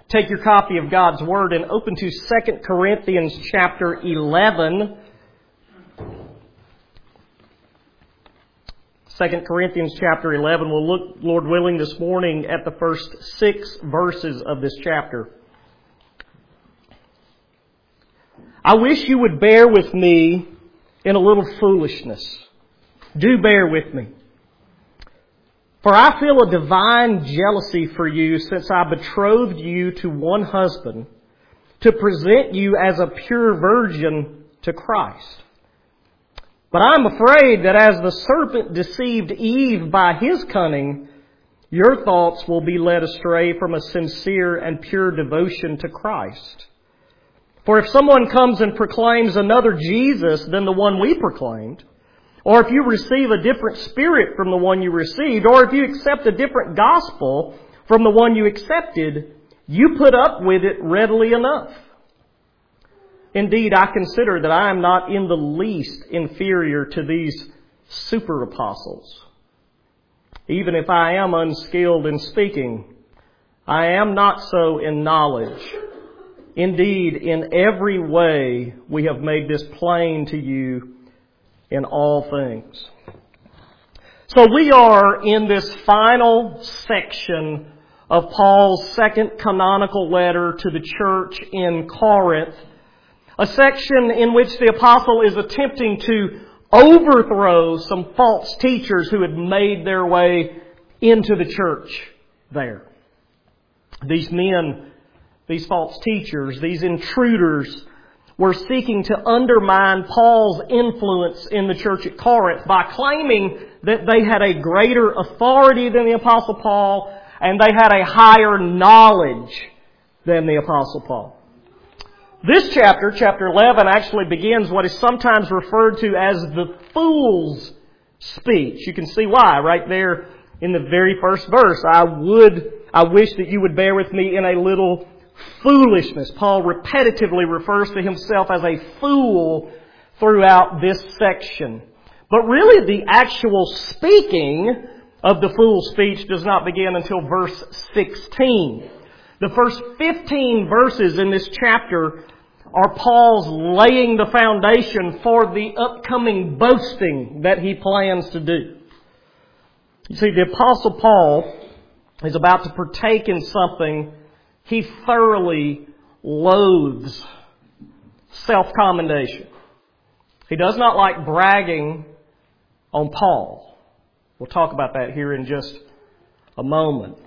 take your copy of God's Word and open to 2 Corinthians chapter 11. 2 Corinthians chapter 11. We'll look, Lord willing, this morning at the first 6 verses of this chapter. I wish you would bear with me in a little foolishness. Do bear with me. For I feel a divine jealousy for you, since I betrothed you to one husband, to present you as a pure virgin to Christ. But I am afraid that as the serpent deceived Eve by his cunning, your thoughts will be led astray from a sincere and pure devotion to Christ. For if someone comes and proclaims another Jesus than the one we proclaimed, or if you receive a different spirit from the one you received, or if you accept a different gospel from the one you accepted, you put up with it readily enough. Indeed, I consider that I am not in the least inferior to these super apostles. Even if I am unskilled in speaking, I am not so in knowledge. Indeed, in every way we have made this plain to you in all things. So we are in this final section of Paul's second canonical letter to the church in Corinth, a section in which the apostle is attempting to overthrow some false teachers who had made their way into the church there. These men, these false teachers, these intruders, were seeking to undermine Paul's influence in the church at Corinth by claiming that they had a greater authority than the Apostle Paul and they had a higher knowledge than the Apostle Paul. This chapter, chapter 11, actually begins what is sometimes referred to as the fool's speech. You can see why right there in the very first verse. I wish that you would bear with me in a little foolishness. Paul repetitively refers to himself as a fool throughout this section. But really the actual speaking of the fool's speech does not begin until verse 16. The first 15 verses in this chapter are Paul's laying the foundation for the upcoming boasting that he plans to do. You see, the Apostle Paul is about to partake in something he thoroughly loathes: self-commendation. He does not like bragging on Paul. We'll talk about that here in just a moment.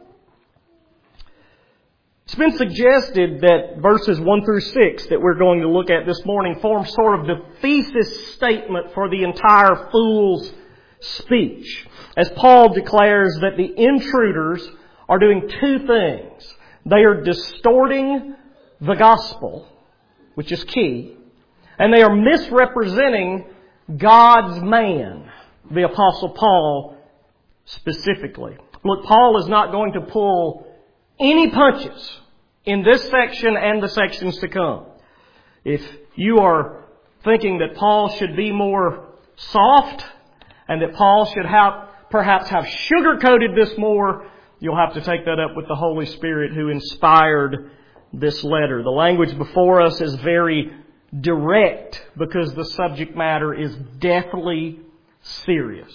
It's been suggested that verses 1 through 6 that we're going to look at this morning form sort of the thesis statement for the entire fool's speech, as Paul declares that the intruders are doing two things. They are distorting the gospel, which is key, and they are misrepresenting God's man, the Apostle Paul specifically. Look, Paul is not going to pull any punches in this section and the sections to come. If you are thinking that Paul should be more soft and that Paul should perhaps have sugar-coated this more, you'll have to take that up with the Holy Spirit who inspired this letter. The language before us is very direct because the subject matter is deathly serious.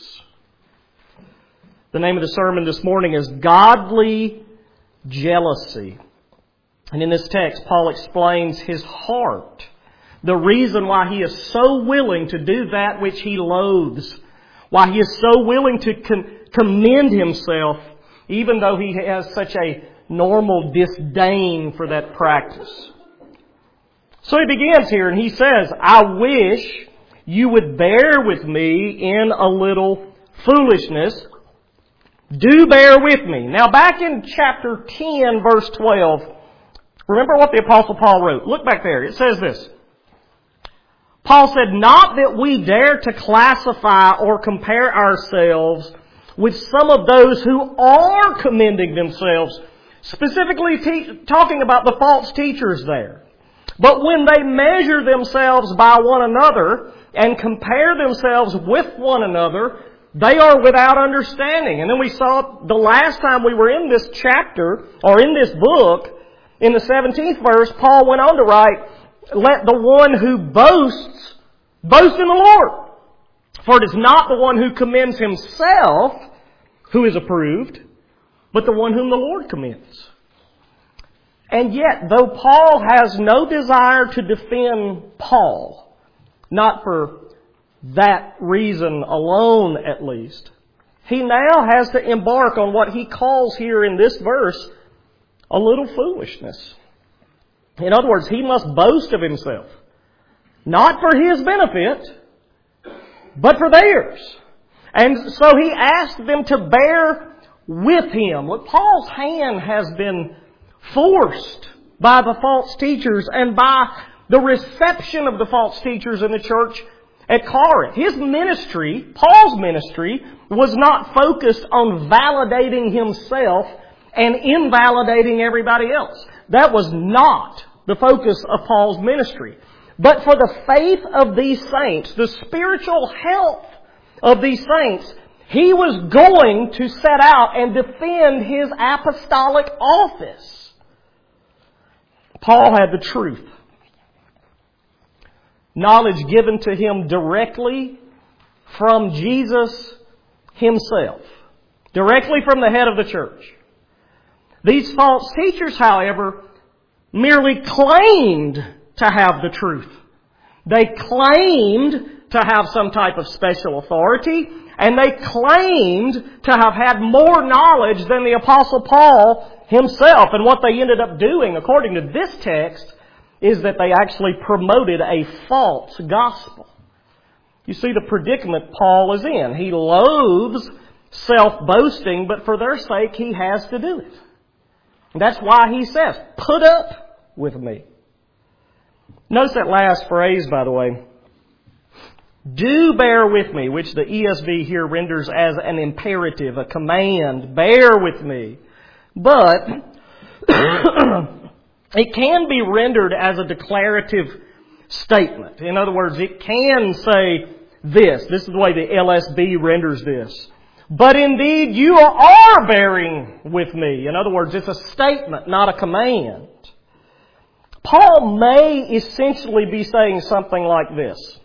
The name of the sermon this morning is Godly Jealousy. And in this text, Paul explains his heart, the reason why he is so willing to do that which he loathes, why he is so willing to commend himself even though he has such a normal disdain for that practice. So he begins here and he says, I wish you would bear with me in a little foolishness. Do bear with me. Now back in chapter 10, verse 12, remember what the Apostle Paul wrote. Look back there. It says this. Paul said, not that we dare to classify or compare ourselves with some of those who are commending themselves, specifically talking about the false teachers there. But when they measure themselves by one another and compare themselves with one another, they are without understanding. And then we saw the last time we were in this chapter, or in this book, In the 17th verse, Paul went on to write, "Let the one who boasts, boast in the Lord. For it is not the one who commends himself who is approved, but the one whom the Lord commends." And yet, though Paul has no desire to defend Paul, not for that reason alone at least, he now has to embark on what he calls here in this verse a little foolishness. In other words, he must boast of himself, not for his benefit, but for theirs. And so he asked them to bear with him. Look, Paul's hand has been forced by the false teachers and by the reception of the false teachers in the church at Corinth. His ministry, Paul's ministry, was not focused on validating himself and invalidating everybody else. That was not the focus of Paul's ministry. But for the faith of these saints, the spiritual health of these saints, he was going to set out and defend his apostolic office. Paul had the truth. Knowledge given to him directly from Jesus himself. Directly from the head of the church. These false teachers, however, merely claimed to have the truth. They claimed to have some type of special authority, and they claimed to have had more knowledge than the Apostle Paul himself. And what they ended up doing, according to this text, is that they actually promoted a false gospel. You see the predicament Paul is in. He loathes self-boasting, but for their sake he has to do it. That's why he says, "Put up with me." Notice that last phrase, by the way. "Do bear with me," which the ESV here renders as an imperative, a command. Bear with me. But it can be rendered as a declarative statement. In other words, it can say this. This is the way the LSB renders this. "But indeed you are bearing with me." In other words, it's a statement, not a command. Paul may essentially be saying something like this.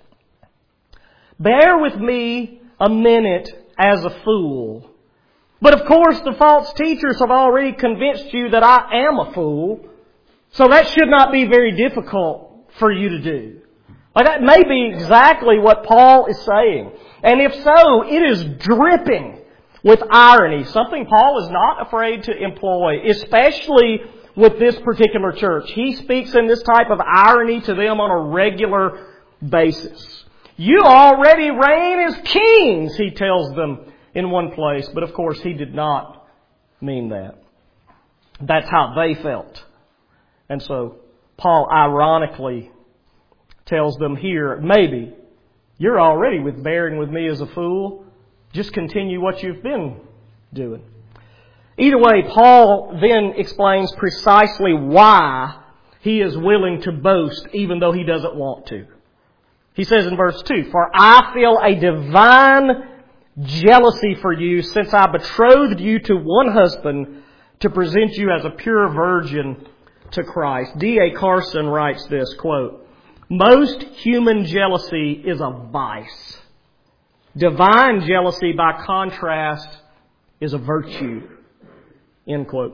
"Bear with me a minute as a fool. But of course the false teachers have already convinced you that I am a fool. So that should not be very difficult for you to do." Like that may be exactly what Paul is saying. And if so, it is dripping with irony. Something Paul is not afraid to employ, especially with this particular church. He speaks in this type of irony to them on a regular basis. "You already reign as kings," he tells them in one place. But of course, he did not mean that. That's how they felt. And so, Paul ironically tells them here, maybe, you're already bearing with me as a fool. Just continue what you've been doing. Either way, Paul then explains precisely why he is willing to boast even though he doesn't want to. He says in verse 2, "For I feel a divine jealousy for you, since I betrothed you to one husband to present you as a pure virgin to Christ." D.A. Carson writes this, quote, "Most human jealousy is a vice. Divine jealousy, by contrast, is a virtue." End quote.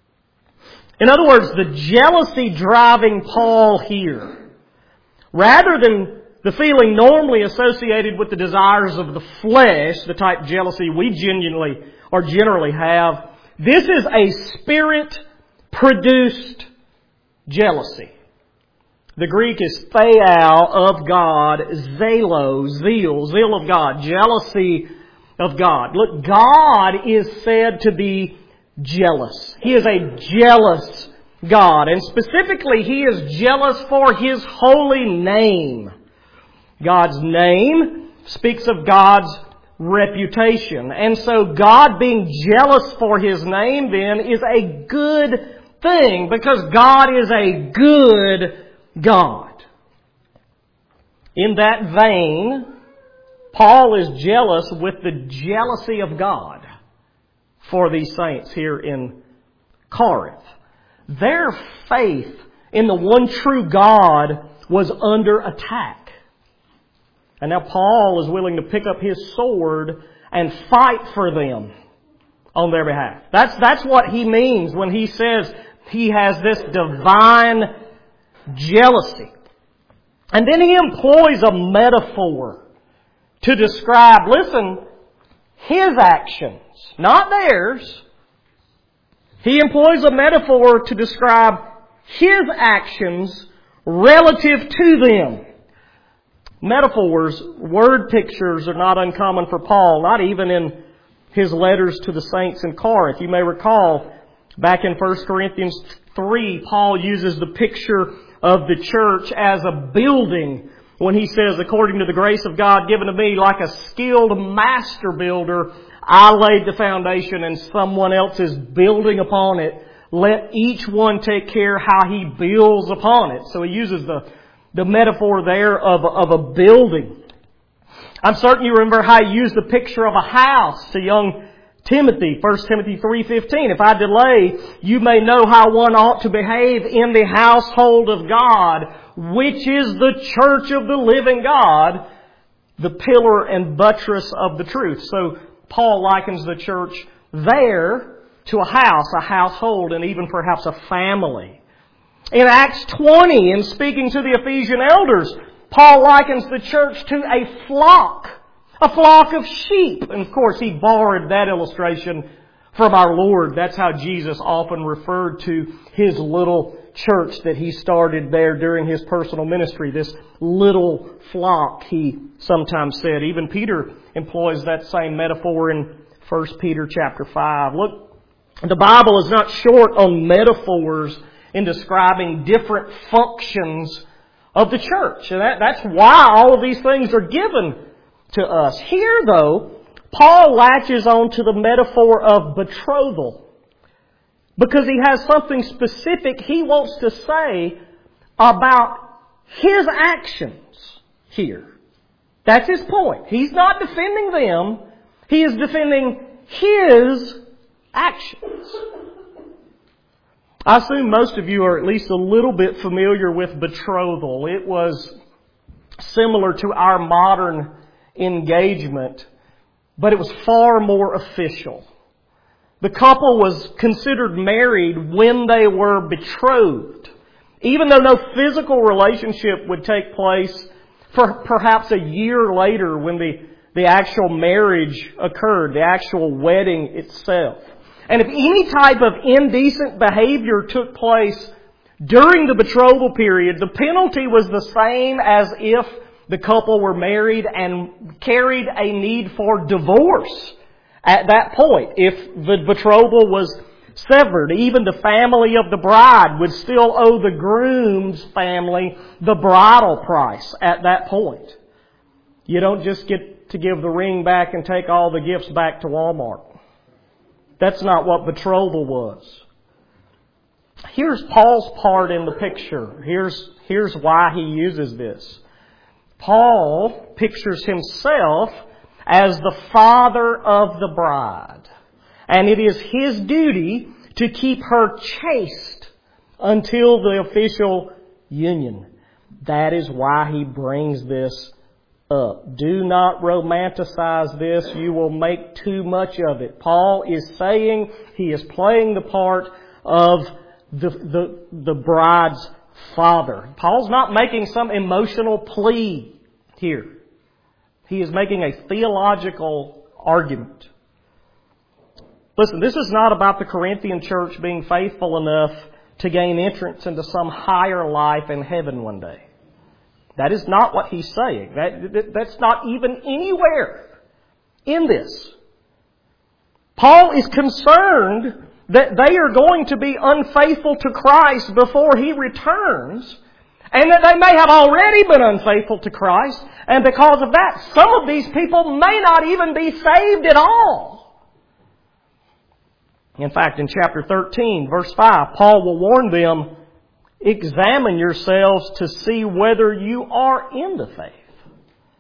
In other words, the jealousy driving Paul here, rather than the feeling normally associated with the desires of the flesh, the type of jealousy we genuinely or generally have, this is a Spirit-produced jealousy. The Greek is theou, of God, zelo, zeal of God, jealousy of God. Look, God is said to be jealous. He is a jealous God. And specifically, He is jealous for His holy name. God's name speaks of God's reputation. And so God being jealous for His name then is a good thing, because God is a good God. In that vein, Paul is jealous with the jealousy of God for these saints here in Corinth. their faith in the one true God was under attack. And now Paul is willing to pick up his sword and fight for them on their behalf. That's what he means when he says he has this divine jealousy. And then he employs a metaphor to describe, listen, his actions, not theirs. He employs a metaphor to describe his actions relative to them. Metaphors, word pictures are not uncommon for Paul, not even in his letters to the saints in Corinth. You may recall back in 1 Corinthians 3, Paul uses the picture of the church as a building when he says, according to the grace of God given to me, like a skilled master builder, I laid the foundation and someone else is building upon it. Let each one take care how he builds upon it. So he uses the metaphor there of a building. I'm certain you remember how he used the picture of a house to young Timothy, 1 Timothy 3:15. If I delay, you may know how one ought to behave in the household of God, which is the church of the living God, the pillar and buttress of the truth. So Paul likens the church there to a house, a household, and even perhaps a family. In Acts 20, in speaking to the Ephesian elders, Paul likens the church to a flock of sheep. And of course, he borrowed that illustration from our Lord. That's how Jesus often referred to his little church that he started there during his personal ministry. This little flock, he sometimes said. Even Peter employs that same metaphor in 1 Peter chapter 5. Look, the Bible is not short on metaphors in describing different functions of the church. And that's why all of these things are given to us. Here, though, Paul latches on to the metaphor of betrothal because he has something specific he wants to say about his actions here. That's his point. He's not defending them. He is defending his actions. I assume most of you are at least a little bit familiar with betrothal. It was similar to our modern engagement, but it was far more official. The couple was considered married when they were betrothed, even though no physical relationship would take place for perhaps a year later when the actual marriage occurred, the actual wedding itself. And if any type of indecent behavior took place during the betrothal period, the penalty was the same as if the couple were married and carried a need for divorce at that point. If the betrothal was severed, even the family of the bride would still owe the groom's family the bridal price at that point. You don't just get to give the ring back and take all the gifts back to Walmart. That's not what betrothal was. Here's Paul's part in the picture. Here's why he uses this. Paul pictures himself as the father of the bride. And it is his duty to keep her chaste until the official union. That is why he brings this up. Do not romanticize this. You will make too much of it. Paul is saying he is playing the part of the bride's father. Paul's not making some emotional plea here. He is making a theological argument. Listen, this is not about the Corinthian church being faithful enough to gain entrance into some higher life in heaven one day. That is not what he's saying. That's not even anywhere in this. Paul is concerned that they are going to be unfaithful to Christ before He returns, and that they may have already been unfaithful to Christ, and because of that, some of these people may not even be saved at all. In fact, in chapter 13, verse 5, Paul will warn them, examine yourselves to see whether you are in the faith.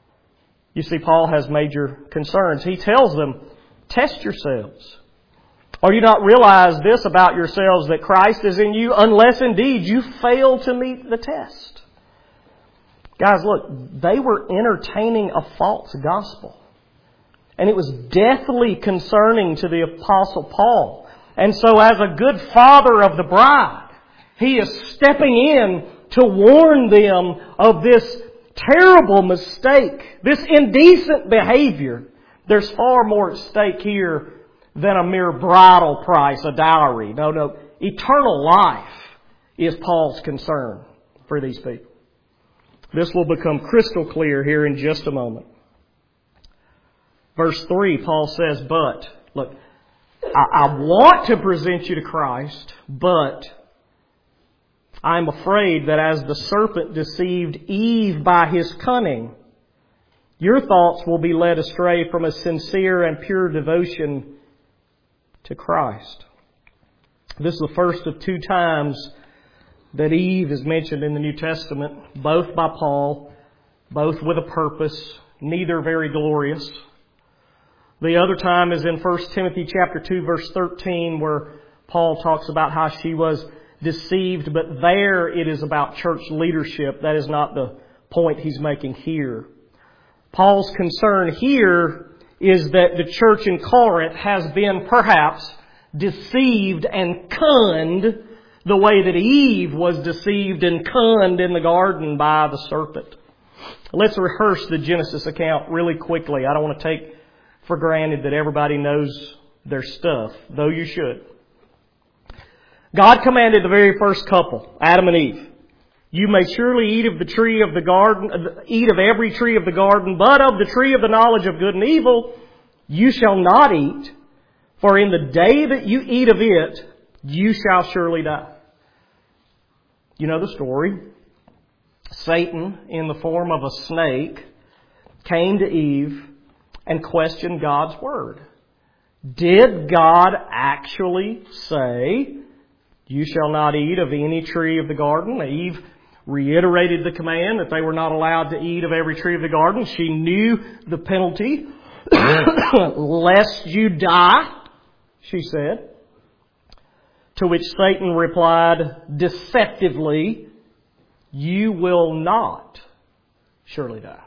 You see, Paul has major concerns. He tells them, test yourselves. Or do you not realize this about yourselves, that Christ is in you, unless indeed you fail to meet the test? Guys, look, they were entertaining a false gospel. And it was deathly concerning to the Apostle Paul. And so as a good father of the bride, he is stepping in to warn them of this terrible mistake, this indecent behavior. There's far more at stake here than a mere bridal price, a dowry. No. Eternal life is Paul's concern for these people. This will become crystal clear here in just a moment. Verse 3, Paul says, but, look, I want to present you to Christ, but I'm afraid that as the serpent deceived Eve by his cunning, your thoughts will be led astray from a sincere and pure devotion to Christ. This is the first of two times that Eve is mentioned in the New Testament, both by Paul, both with a purpose, neither very glorious. The other time is in 1 Timothy chapter 2, verse 13, where Paul talks about how she was deceived, but there it is about church leadership. That is not the point he's making here. Paul's concern here is that the church in Corinth has been perhaps deceived and conned the way that Eve was deceived and conned in the garden by the serpent. Let's rehearse the Genesis account really quickly. I don't want to take for granted that everybody knows their stuff, though you should. God commanded the very first couple, Adam and Eve, you may surely eat of the tree of the garden, eat of every tree of the garden, but of the tree of the knowledge of good and evil you shall not eat, for in the day that you eat of it, you shall surely die. You know the story. Satan, in the form of a snake, came to Eve and questioned God's word. Did God actually say, you shall not eat of any tree of the garden? Eve reiterated the command that they were not allowed to eat of every tree of the garden. She knew the penalty. Lest you die, she said. To which Satan replied deceptively, you will not surely die.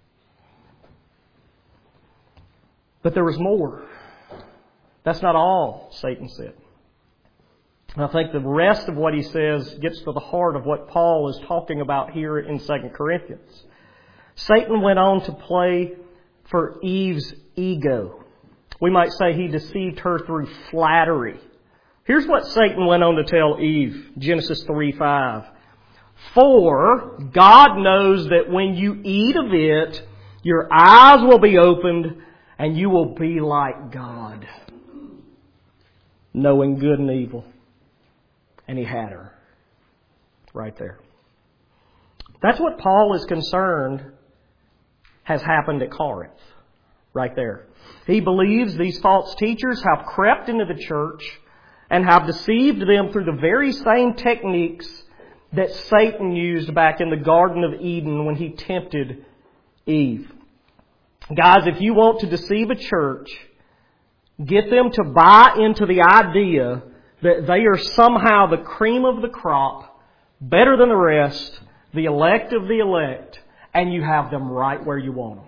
But there was more. That's not all Satan said. And I think the rest of what he says gets to the heart of what Paul is talking about here in 2 Corinthians. Satan went on to play for Eve's ego. We might say he deceived her through flattery. Here's what Satan went on to tell Eve, Genesis 3:5. For God knows that when you eat of it, your eyes will be opened and you will be like God, knowing good and evil. And he had her right there. That's what Paul is concerned has happened at Corinth. Right there. He believes these false teachers have crept into the church and have deceived them through the very same techniques that Satan used back in the Garden of Eden when he tempted Eve. Guys, if you want to deceive a church, get them to buy into the idea that they are somehow the cream of the crop, better than the rest, the elect of the elect, and you have them right where you want them.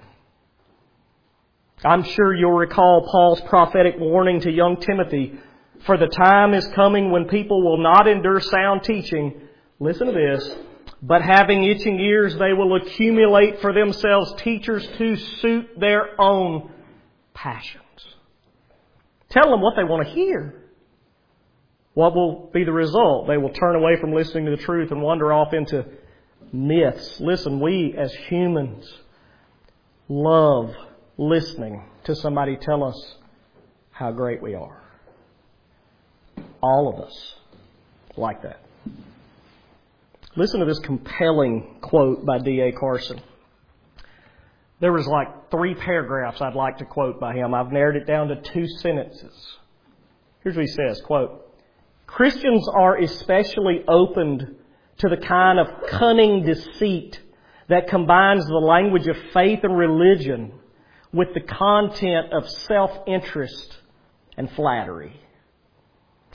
I'm sure you'll recall Paul's prophetic warning to young Timothy, for the time is coming when people will not endure sound teaching. Listen to this. But having itching ears, they will accumulate for themselves teachers to suit their own passions. Tell them what they want to hear. What will be the result? They will turn away from listening to the truth and wander off into myths. Listen, we as humans love listening to somebody tell us how great we are. All of us like that. Listen to this compelling quote by D.A. Carson. There was like 3 paragraphs I'd like to quote by him. I've narrowed it down to 2 sentences. Here's what he says, quote, Christians are especially opened to the kind of cunning deceit that combines the language of faith and religion with the content of self-interest and flattery.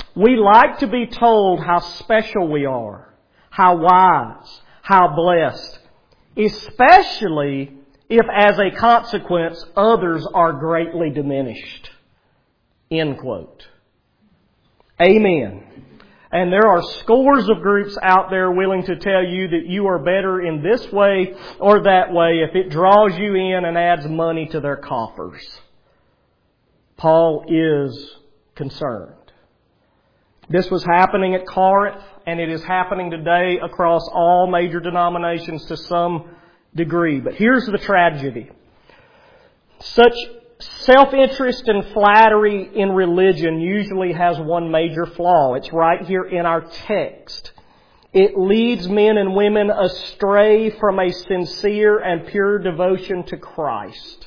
We like to be told how special we are, how wise, how blessed, especially if as a consequence others are greatly diminished. End quote. Amen. And there are scores of groups out there willing to tell you that you are better in this way or that way if it draws you in and adds money to their coffers. Paul is concerned. This was happening at Corinth, and it is happening today across all major denominations to some degree. But here's the tragedy. Such self-interest and flattery in religion usually has one major flaw. It's right here in our text. It leads men and women astray from a sincere and pure devotion to Christ.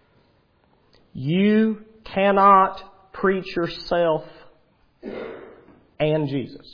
You cannot preach yourself and Jesus.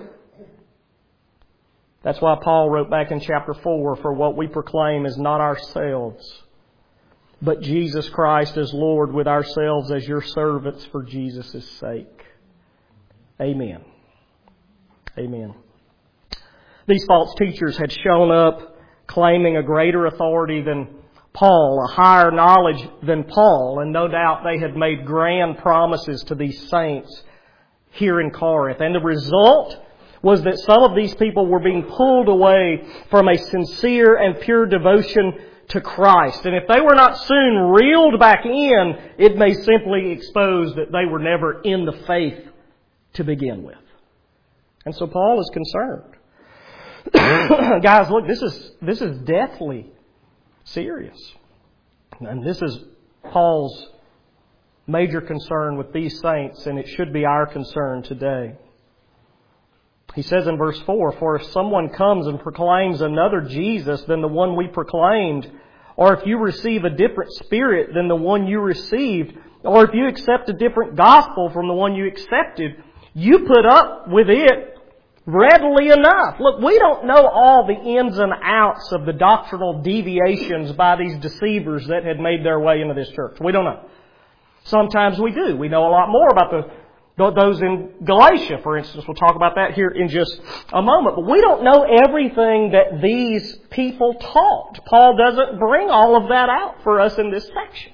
That's why Paul wrote back in chapter 4, for what we proclaim is not ourselves, but Jesus Christ as Lord, with ourselves as your servants for Jesus' sake. Amen. Amen. These false teachers had shown up claiming a greater authority than Paul, a higher knowledge than Paul, and no doubt they had made grand promises to these saints here in Corinth. And the result was that some of these people were being pulled away from a sincere and pure devotion to Christ. And if they were not soon reeled back in, it may simply expose that they were never in the faith to begin with. And so Paul is concerned. Guys, look, this is deathly serious. And this is Paul's major concern with these saints, and it should be our concern today. He says in verse 4, for if someone comes and proclaims another Jesus than the one we proclaimed, or if you receive a different spirit than the one you received, or if you accept a different gospel from the one you accepted, you put up with it readily enough. Look, we don't know all the ins and outs of the doctrinal deviations by these deceivers that had made their way into this church. We don't know. Sometimes we do. We know a lot more about those in Galatia, for instance. We'll talk about that here in just a moment. But we don't know everything that these people taught. Paul doesn't bring all of that out for us in this section.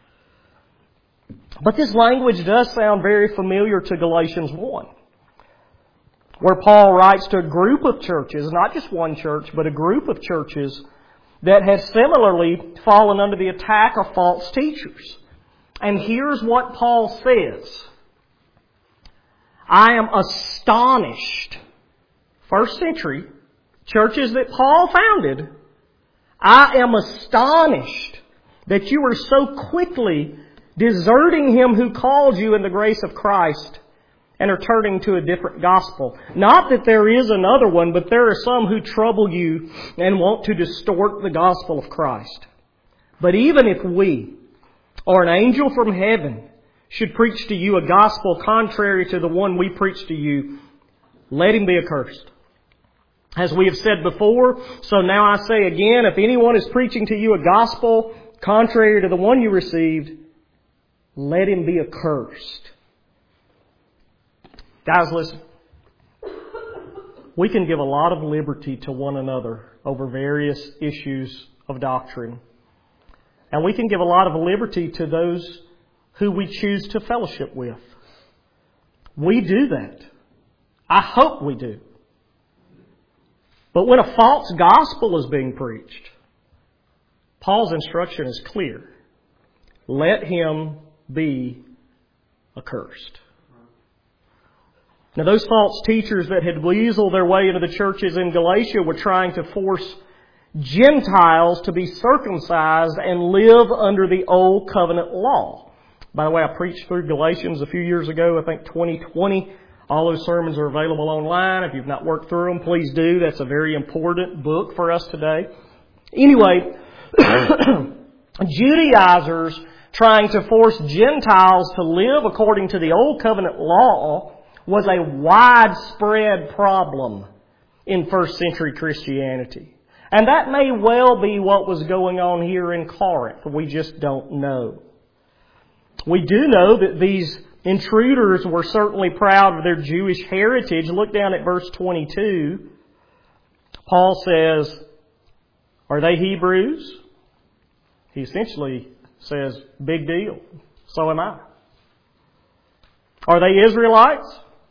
But this language does sound very familiar to Galatians 1, where Paul writes to a group of churches, not just one church, but a group of churches that had similarly fallen under the attack of false teachers. And here's what Paul says. I am astonished. First century churches that Paul founded. I am astonished that you are so quickly deserting Him who called you in the grace of Christ and are turning to a different gospel. Not that there is another one, but there are some who trouble you and want to distort the gospel of Christ. But even if we, or an angel from heaven, should preach to you a gospel contrary to the one we preach to you, let him be accursed. As we have said before, so now I say again, if anyone is preaching to you a gospel contrary to the one you received, let him be accursed. Guys, listen. We can give a lot of liberty to one another over various issues of doctrine. And we can give a lot of liberty to those who we choose to fellowship with. We do that. I hope we do. But when a false gospel is being preached, Paul's instruction is clear. Let him be accursed. Now, those false teachers that had weaseled their way into the churches in Galatia were trying to force Gentiles to be circumcised and live under the old covenant law. By the way, I preached through Galatians a few years ago, I think 2020. All those sermons are available online. If you've not worked through them, please do. That's a very important book for us today. Anyway, Judaizers trying to force Gentiles to live according to the old covenant law was a widespread problem in first century Christianity. And that may well be what was going on here in Corinth. We just don't know. We do know that these Intruders were certainly proud of their Jewish heritage. Look down at verse 22. Paul says, are they Hebrews? He essentially says, big deal. So am I. Are they Israelites?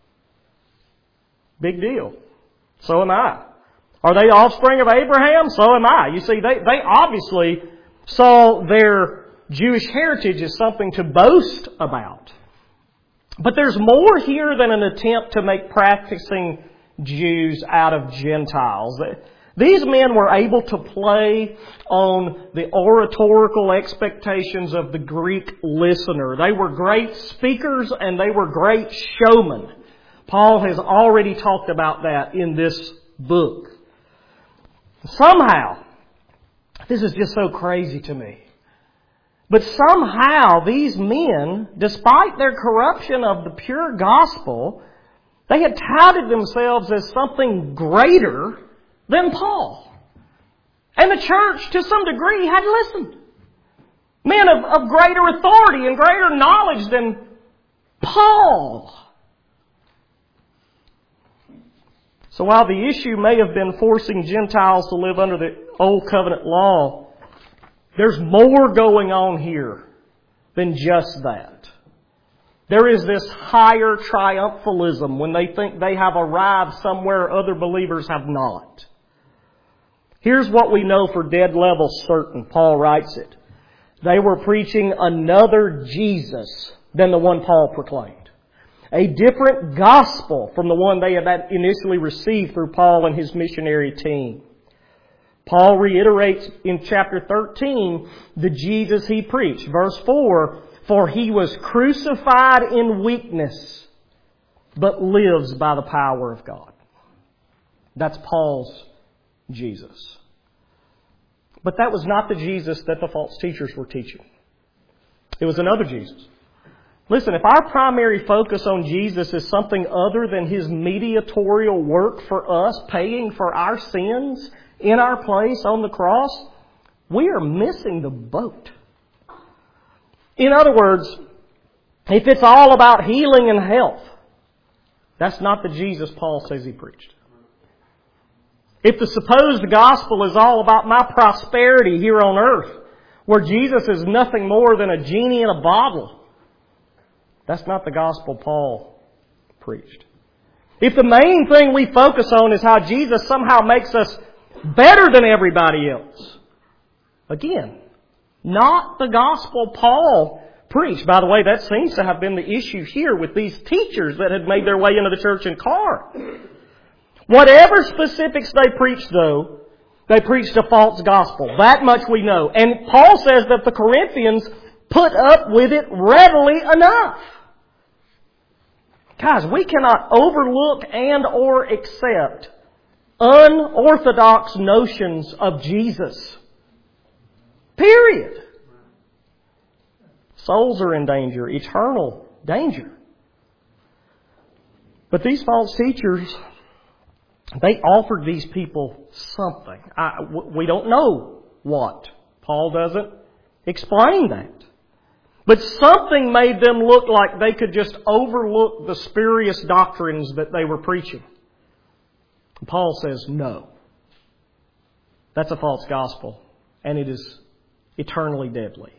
Big deal. So am I. Are they offspring of Abraham? So am I. You see, they obviously saw their Jewish heritage as something to boast about. But there's more here than an attempt to make practicing Jews out of Gentiles. These men were able to play on the oratorical expectations of the Greek listener. They were great speakers and they were great showmen. Paul has already talked about that in this book. Somehow, this is just so crazy to me, but somehow these men, despite their corruption of the pure gospel, they had touted themselves as something greater than Paul. And the church, to some degree, had listened. Men of greater authority and greater knowledge than Paul. So while the issue may have been forcing Gentiles to live under the Old Covenant law, there's more going on here than just that. There is this higher triumphalism when they think they have arrived somewhere other believers have not. Here's what we know for dead level certain. Paul writes it. They were preaching another Jesus than the one Paul proclaimed. A different gospel from the one they had initially received through Paul and his missionary team. Paul reiterates in chapter 13 the Jesus he preached. Verse 4, for he was crucified in weakness, but lives by the power of God. That's Paul's Jesus. But that was not the Jesus that the false teachers were teaching. It was another Jesus. Listen, if our primary focus on Jesus is something other than His mediatorial work for us, paying for our sins in our place on the cross, we are missing the boat. In other words, if it's all about healing and health, that's not the Jesus Paul says he preached. If the supposed gospel is all about my prosperity here on earth, where Jesus is nothing more than a genie in a bottle, that's not the gospel Paul preached. If the main thing we focus on is how Jesus somehow makes us better than everybody else, again, not the gospel Paul preached. By the way, that seems to have been the issue here with these teachers that had made their way into the church in Corinth. Whatever specifics they preached, though, they preached a false gospel. That much we know. And Paul says that the Corinthians put up with it readily enough. Guys, we cannot overlook and or accept unorthodox notions of Jesus. Period. Souls are in danger, eternal danger. But these false teachers, they offered these people something. We don't know what. Paul doesn't explain that. But something made them look like they could just overlook the spurious doctrines that they were preaching. Paul says, no. That's a false gospel, and it is eternally deadly.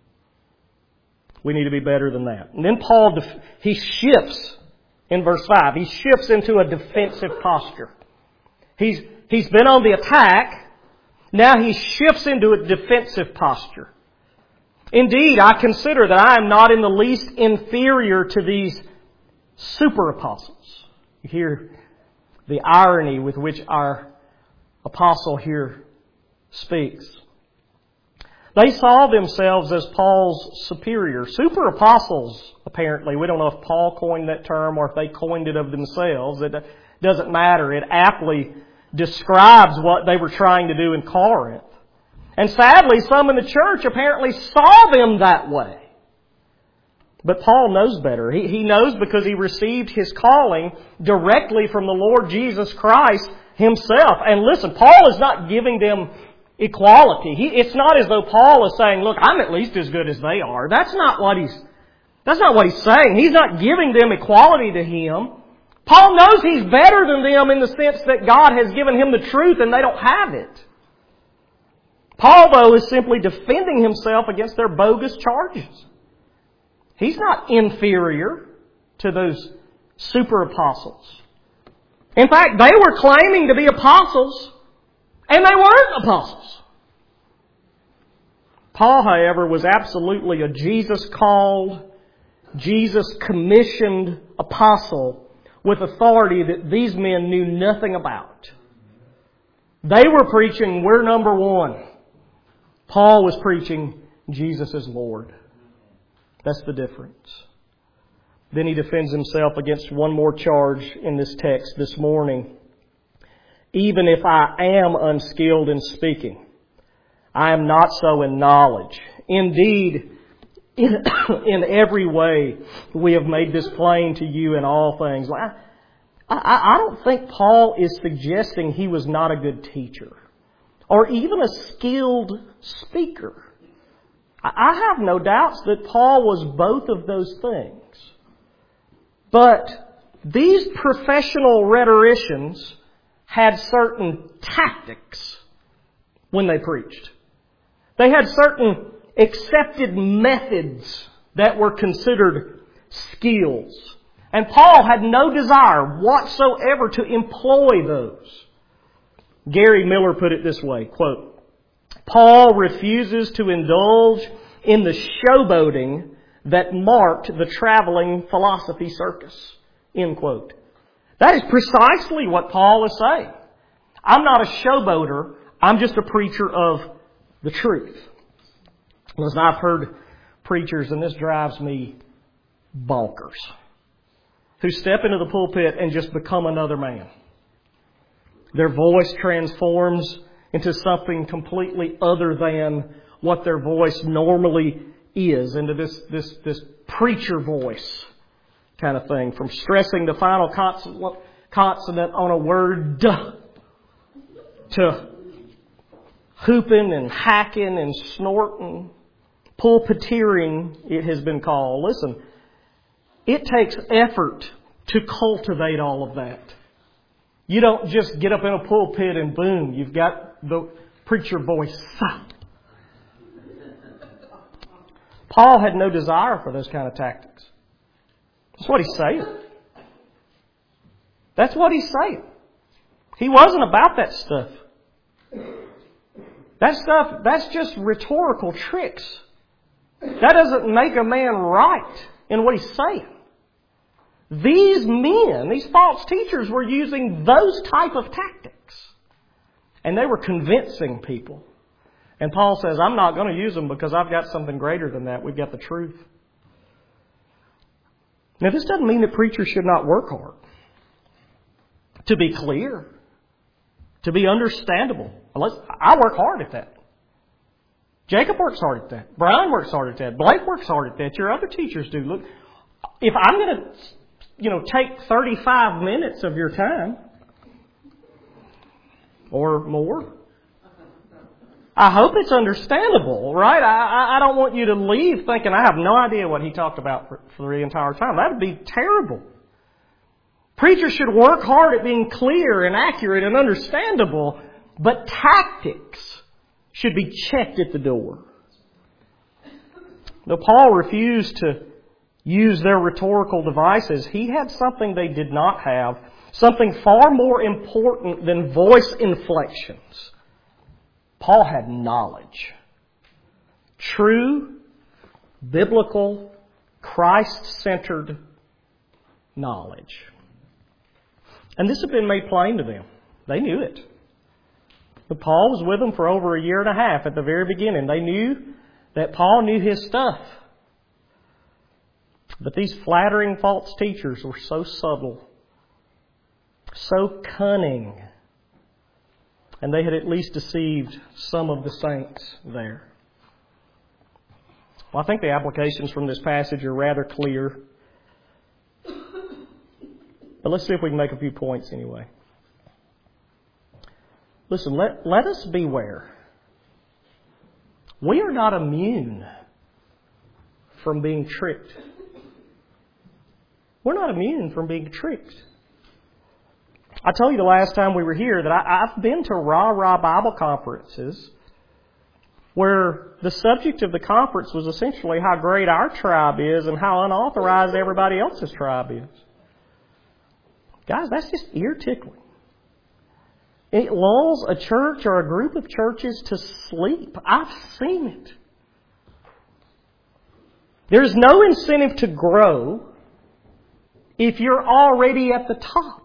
We need to be better than that. And then Paul, he shifts in verse 5. He shifts into a defensive posture. He's been on the attack. Now he shifts into a defensive posture. Indeed, I consider that I am not in the least inferior to these super apostles. You hear the irony with which our apostle here speaks. They saw themselves as Paul's superior. Super apostles, apparently. We don't know if Paul coined that term or if they coined it of themselves. It doesn't matter. It aptly describes what they were trying to do in Corinth. And sadly, some in the church apparently saw them that way. But Paul knows better. He knows because he received his calling directly from the Lord Jesus Christ Himself. And listen, Paul is not giving them equality. It's not as though Paul is saying, look, I'm at least as good as they are. That's not what he's That's not what he's saying. He's not giving them equality to him. Paul knows he's better than them in the sense that God has given him the truth and they don't have it. Paul, though, is simply defending himself against their bogus charges. He's not inferior to those super apostles. In fact, they were claiming to be apostles, and they weren't apostles. Paul, however, was absolutely a Jesus-called, Jesus-commissioned apostle with authority that these men knew nothing about. They were preaching, we're number one. Paul was preaching, Jesus is Lord. That's the difference. Then he defends himself against one more charge in this text this morning. Even if I am unskilled in speaking, I am not so in knowledge. Indeed, in every way, we have made this plain to you in all things. I don't think Paul is suggesting he was not a good teacher or even a skilled speaker. I have no doubts that Paul was both of those things. But these professional rhetoricians had certain tactics when they preached. They had certain accepted methods that were considered skills. And Paul had no desire whatsoever to employ those. Gary Miller put it this way, quote, Paul refuses to indulge in the showboating that marked the traveling philosophy circus, end quote. That is precisely what Paul is saying. I'm not a showboater. I'm just a preacher of the truth. Listen, I've heard preachers, and this drives me bonkers, who step into the pulpit and just become another man. Their voice transforms into something completely other than what their voice normally is, into this preacher voice kind of thing, from stressing the final consonant on a word to hooping and hacking and snorting, pulpiteering, it has been called. Listen, it takes effort to cultivate all of that. You don't just get up in a pulpit and boom, you've got the preacher voice. Paul had no desire for those kind of tactics. That's what he's saying. That's what he's saying. He wasn't about that stuff. That stuff, that's just rhetorical tricks. That doesn't make a man right in what he's saying. These men, these false teachers, were using those type of tactics. And they were convincing people. And Paul says, I'm not going to use them because I've got something greater than that. We've got the truth. Now, this doesn't mean that preachers should not work hard. To be clear. To be understandable. I work hard at that. Jacob works hard at that. Brian works hard at that. Blake works hard at that. Your other teachers do. Look, if I'm going to, take 35 minutes of your time or more, I hope it's understandable, right? I don't want you to leave thinking I have no idea what he talked about for the entire time. That would be terrible. Preachers should work hard at being clear and accurate and understandable, but tactics should be checked at the door. Though Paul refused to use their rhetorical devices, he had something they did not have, something far more important than voice inflections. Paul had knowledge. True, biblical, Christ-centered knowledge. And this had been made plain to them. They knew it. But Paul was with them for over a year and a half at the very beginning. They knew that Paul knew his stuff. But these flattering false teachers were so subtle, so cunning, and they had at least deceived some of the saints there. Well, I think the applications from this passage are rather clear. But let's see if we can make a few points anyway. Listen, let us beware. We are not immune from being tricked We're not immune from being tricked. I told you the last time we were here that I've been to rah-rah Bible conferences where the subject of the conference was essentially how great our tribe is and how unauthorized everybody else's tribe is. Guys, that's just ear-tickling. It lulls a church or a group of churches to sleep. I've seen it. There's no incentive to grow if you're already at the top.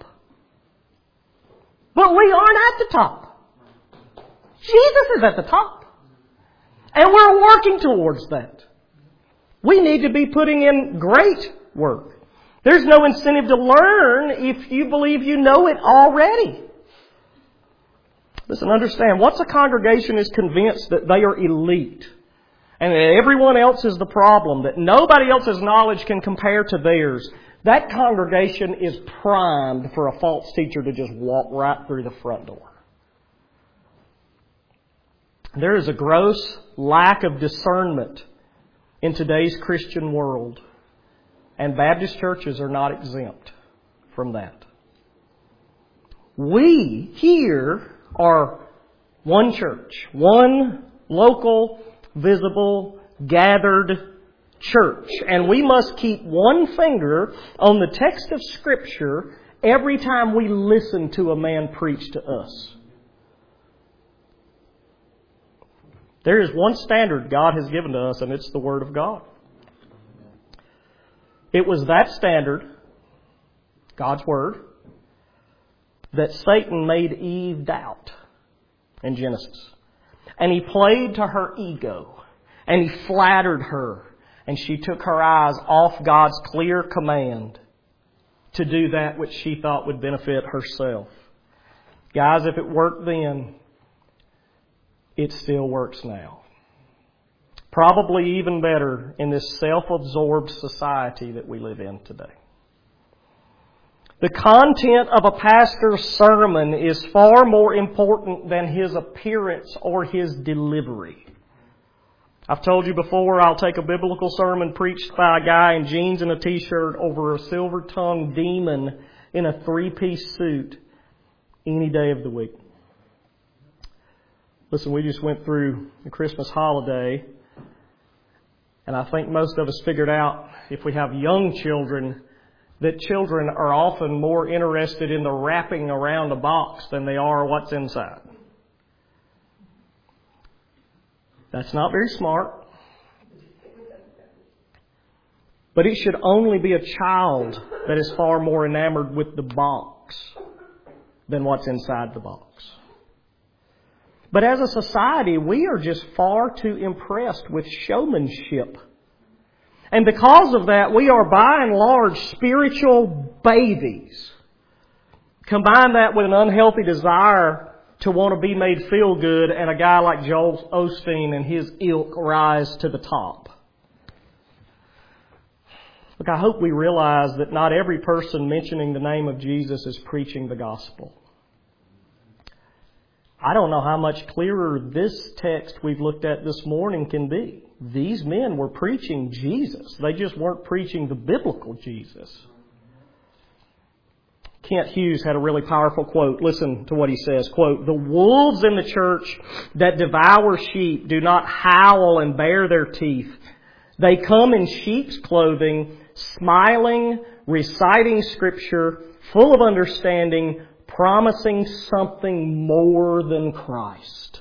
But we aren't at the top. Jesus is at the top. And we're working towards that. We need to be putting in great work. There's no incentive to learn if you believe you know it already. Listen, understand, once a congregation is convinced that they are elite and that everyone else is the problem, that nobody else's knowledge can compare to theirs, that congregation is primed for a false teacher to just walk right through the front door. There is a gross lack of discernment in today's Christian world, and Baptist churches are not exempt from that. We here are one church, one local, visible, gathered church. And we must keep one finger on the text of Scripture every time we listen to a man preach to us. There is one standard God has given to us, and it's the Word of God. It was that standard, God's Word, that Satan made Eve doubt in Genesis. And he played to her ego. And he flattered her. And she took her eyes off God's clear command to do that which she thought would benefit herself. Guys, if it worked then, it still works now. Probably even better in this self-absorbed society that we live in today. The content of a pastor's sermon is far more important than his appearance or his delivery. I've told you before, I'll take a biblical sermon preached by a guy in jeans and a t-shirt over a silver-tongued demon in a three-piece suit any day of the week. Listen, we just went through the Christmas holiday, and I think most of us figured out, if we have young children, that children are often more interested in the wrapping around a box than they are what's inside. That's not very smart. But it should only be a child that is far more enamored with the box than what's inside the box. But as a society, we are just far too impressed with showmanship. And because of that, we are by and large spiritual babies. Combine that with an unhealthy desire to want to be made feel good, and a guy like Joel Osteen and his ilk rise to the top. Look, I hope we realize that not every person mentioning the name of Jesus is preaching the gospel. I don't know how much clearer this text we've looked at this morning can be. These men were preaching Jesus. They just weren't preaching the biblical Jesus. Kent Hughes had a really powerful quote. Listen to what he says. Quote, "The wolves in the church that devour sheep do not howl and bare their teeth. They come in sheep's clothing, smiling, reciting Scripture, full of understanding, promising something more than Christ."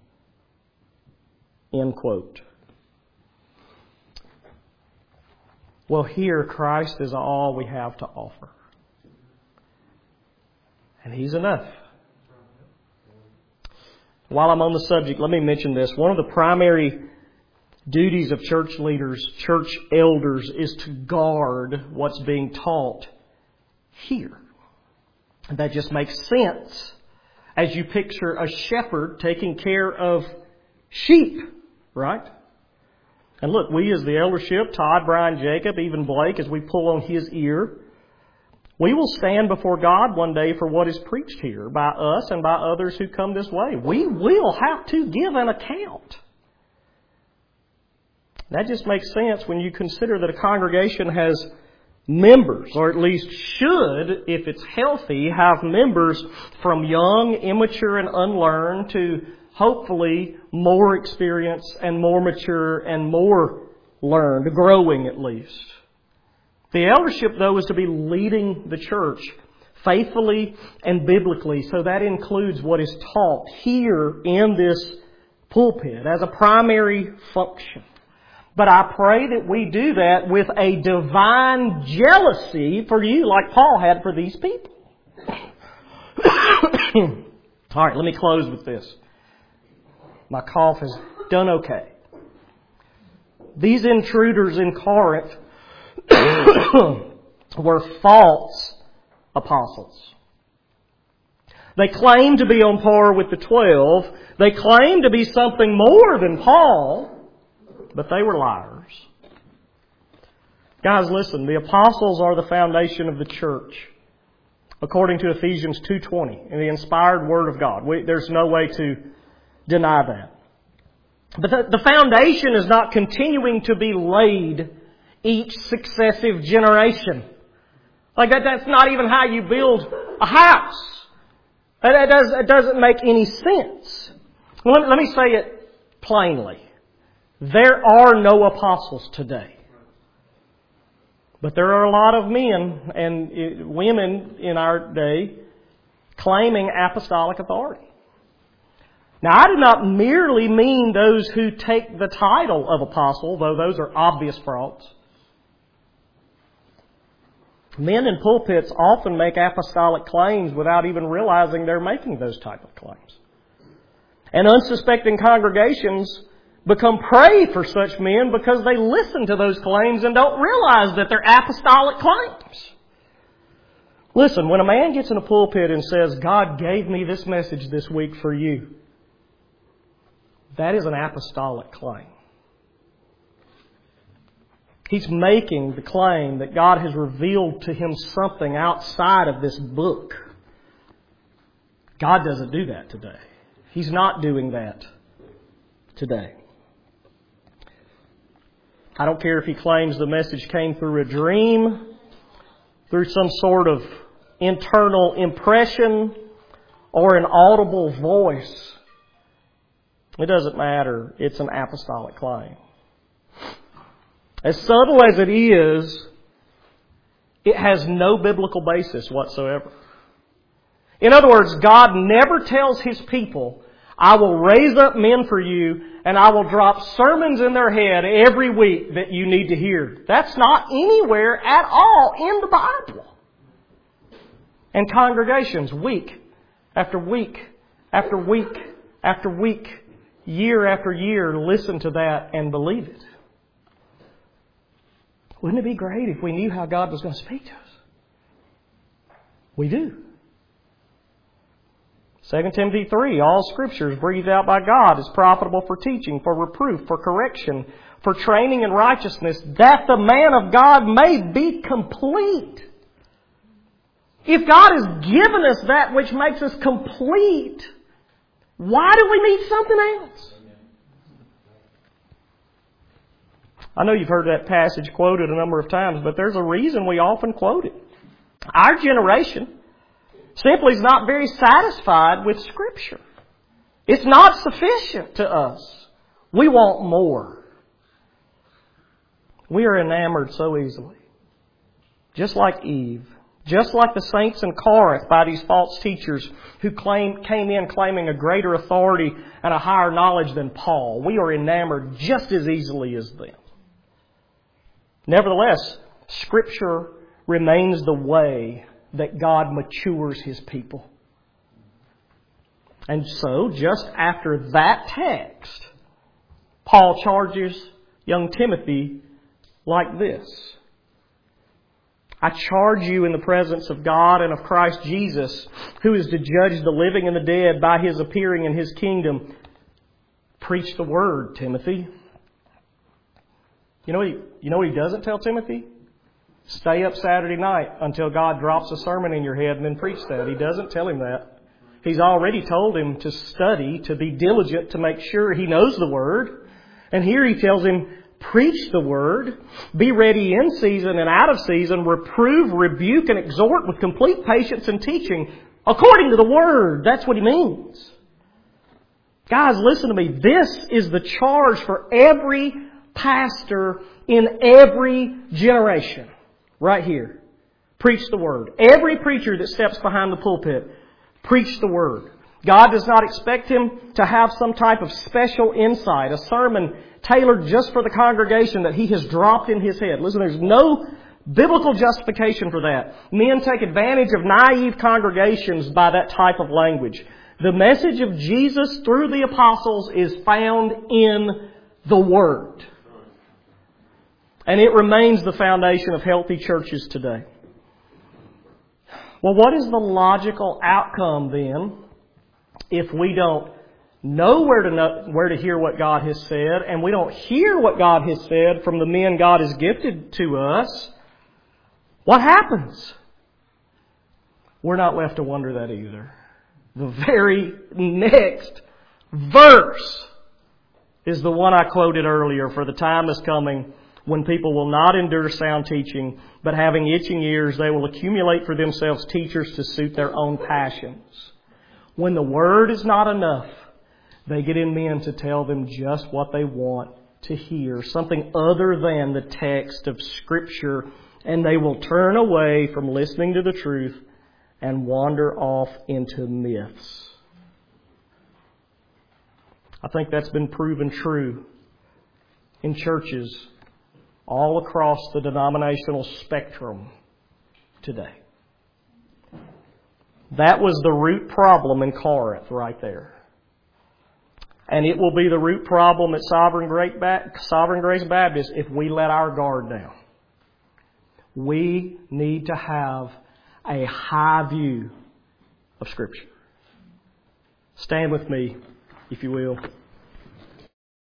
End quote. Well, here Christ is all we have to offer. And He's enough. While I'm on the subject, let me mention this. One of the primary duties of church leaders, church elders, is to guard what's being taught here. And that just makes sense as you picture a shepherd taking care of sheep, right? And look, we as the eldership, Todd, Brian, Jacob, even Blake, as we pull on his ear, we will stand before God one day for what is preached here by us and by others who come this way. We will have to give an account. That just makes sense when you consider that a congregation has members, or at least should, if it's healthy, have members from young, immature, and unlearned to hopefully more experienced and more mature and more learned, growing at least. The eldership, though, is to be leading the church faithfully and biblically. So that includes what is taught here in this pulpit as a primary function. But I pray that we do that with a divine jealousy for you, like Paul had for these people. All right, let me close with this. My cough has done okay. These intruders in Corinth were false apostles. They claimed to be on par with the 12. They claimed to be something more than Paul, but they were liars. Guys, listen, the apostles are the foundation of the church, according to Ephesians 2:20, in the inspired Word of God. There's no way to deny that. But the foundation is not continuing to be laid each successive generation. Like that's not even how you build a house. It doesn't make any sense. Well, let me say it plainly. There are no apostles today. But there are a lot of men and women in our day claiming apostolic authority. Now, I do not merely mean those who take the title of apostle, though those are obvious frauds. Men in pulpits often make apostolic claims without even realizing they're making those type of claims. And unsuspecting congregations become prey for such men because they listen to those claims and don't realize that they're apostolic claims. Listen, when a man gets in a pulpit and says, "God gave me this message this week for you," that is an apostolic claim. He's making the claim that God has revealed to him something outside of this book. God doesn't do that today. He's not doing that today. I don't care if he claims the message came through a dream, through some sort of internal impression, or an audible voice. It doesn't matter. It's an apostolic claim. As subtle as it is, it has no biblical basis whatsoever. In other words, God never tells His people, "I will raise up men for you and I will drop sermons in their head every week that you need to hear." That's not anywhere at all in the Bible. And congregations, week after week after week after week, year after year, listen to that and believe it. Wouldn't it be great if we knew how God was going to speak to us? We do. 2 Timothy 3, all Scripture is breathed out by God, is profitable for teaching, for reproof, for correction, for training in righteousness, that the man of God may be complete. If God has given us that which makes us complete, why do we need something else? I know you've heard that passage quoted a number of times, but there's a reason we often quote it. Our generation simply is not very satisfied with Scripture. It's not sufficient to us. We want more. We are enamored so easily. Just like Eve. Just like the saints in Corinth by these false teachers who came in claiming a greater authority and a higher knowledge than Paul. We are enamored just as easily as them. Nevertheless, Scripture remains the way that God matures His people. And so, just after that text, Paul charges young Timothy like this. "I charge you in the presence of God and of Christ Jesus, who is to judge the living and the dead by His appearing in His kingdom. Preach the word, Timothy." You know what he doesn't tell Timothy? Stay up Saturday night until God drops a sermon in your head and then preach that. He doesn't tell him that. He's already told him to study, to be diligent, to make sure he knows the Word. And here he tells him, Preach the Word. Be ready in season and out of season. Reprove, rebuke, and exhort with complete patience and teaching according to the Word. That's what He means. Guys, listen to me. This is the charge for every pastor in every generation. Right here. Preach the Word. Every preacher that steps behind the pulpit, preach the Word. God does not expect him to have some type of special insight, a sermon tailored just for the congregation that he has dropped in his head. Listen, there's no biblical justification for that. Men take advantage of naive congregations by that type of language. The message of Jesus through the apostles is found in the Word. And it remains the foundation of healthy churches today. Well, what is the logical outcome then if we don't know where to hear what God has said, and we don't hear what God has said from the men God has gifted to us? What happens? We're not left to wonder that either. The very next verse is the one I quoted earlier. For the time is coming when people will not endure sound teaching, but having itching ears, they will accumulate for themselves teachers to suit their own passions. When the Word is not enough, they get in men to tell them just what they want to hear, something other than the text of Scripture, and they will turn away from listening to the truth and wander off into myths. I think that's been proven true in churches all across the denominational spectrum today. That was the root problem in Corinth right there. And it will be the root problem at Sovereign Grace Baptist if we let our guard down. We need to have a high view of Scripture. Stand with me, if you will.